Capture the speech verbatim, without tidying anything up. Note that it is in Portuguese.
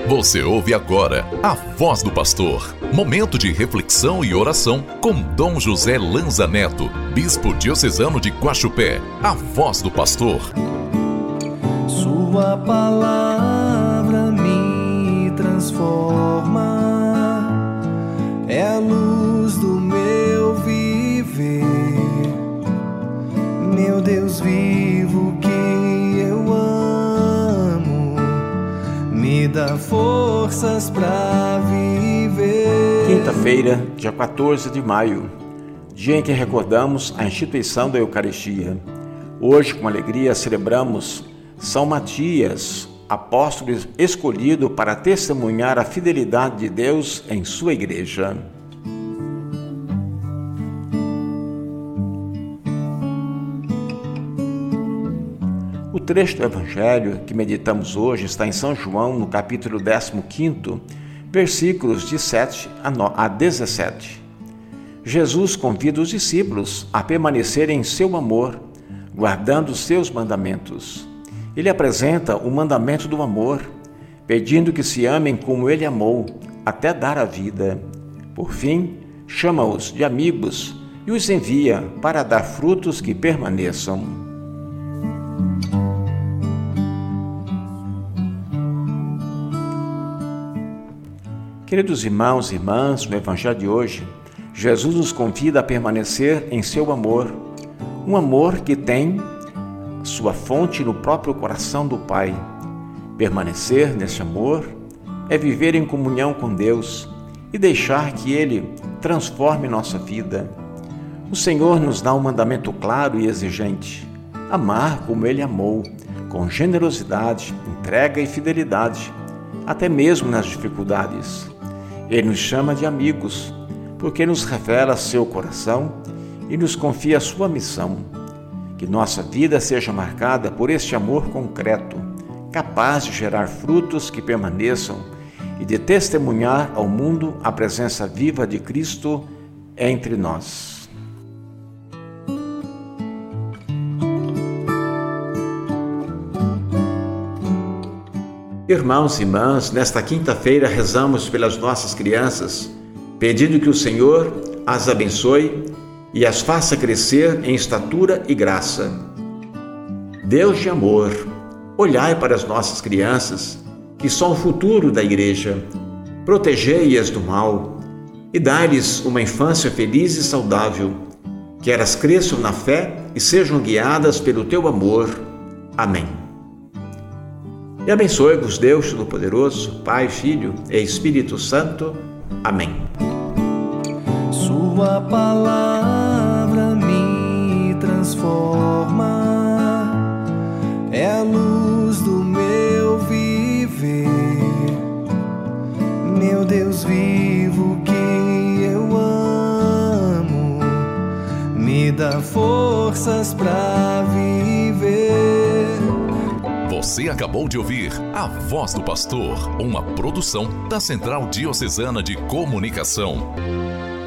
Você ouve agora a Voz do Pastor. Momento de reflexão e oração com Dom José Lanza Neto, Bispo Diocesano de Guaxupé. A Voz do Pastor. Sua palavra me transforma, é a luz do meu viver. Meu Deus vivo que eu amo, me dá forças pra viver. Quinta-feira, dia quatorze de maio, dia em que recordamos a instituição da Eucaristia. Hoje, com alegria, celebramos São Matias, apóstolo escolhido para testemunhar a fidelidade de Deus em sua igreja. O trecho do Evangelho que meditamos hoje está em São João, no capítulo décimo quinto, versículos de sete a dezessete. Jesus convida os discípulos a permanecerem em seu amor, guardando os seus mandamentos. Ele apresenta o mandamento do amor, pedindo que se amem como ele amou, até dar a vida. Por fim, chama-os de amigos e os envia para dar frutos que permaneçam. Queridos irmãos e irmãs, no Evangelho de hoje, Jesus nos convida a permanecer em seu amor, um amor que tem sua fonte no próprio coração do Pai. Permanecer nesse amor é viver em comunhão com Deus e deixar que Ele transforme nossa vida. O Senhor nos dá um mandamento claro e exigente: amar como Ele amou, com generosidade, entrega e fidelidade, até mesmo nas dificuldades. Ele nos chama de amigos, porque nos revela seu coração e nos confia a sua missão. Que nossa vida seja marcada por este amor concreto, capaz de gerar frutos que permaneçam e de testemunhar ao mundo a presença viva de Cristo entre nós. Irmãos e irmãs, nesta quinta-feira rezamos pelas nossas crianças, pedindo que o Senhor as abençoe e as faça crescer em estatura e graça. Deus de amor, olhai para as nossas crianças, que são o futuro da Igreja, protegei-as do mal e dai-lhes uma infância feliz e saudável, que elas cresçam na fé e sejam guiadas pelo teu amor. Amém. E abençoe-vos Deus Todo-Poderoso, Pai, Filho e Espírito Santo. Amém. Sua palavra me transforma, é a luz do meu viver. Meu Deus vivo que eu amo, me dá forças pra viver. Você acabou de ouvir A Voz do Pastor, uma produção da Central Diocesana de Comunicação.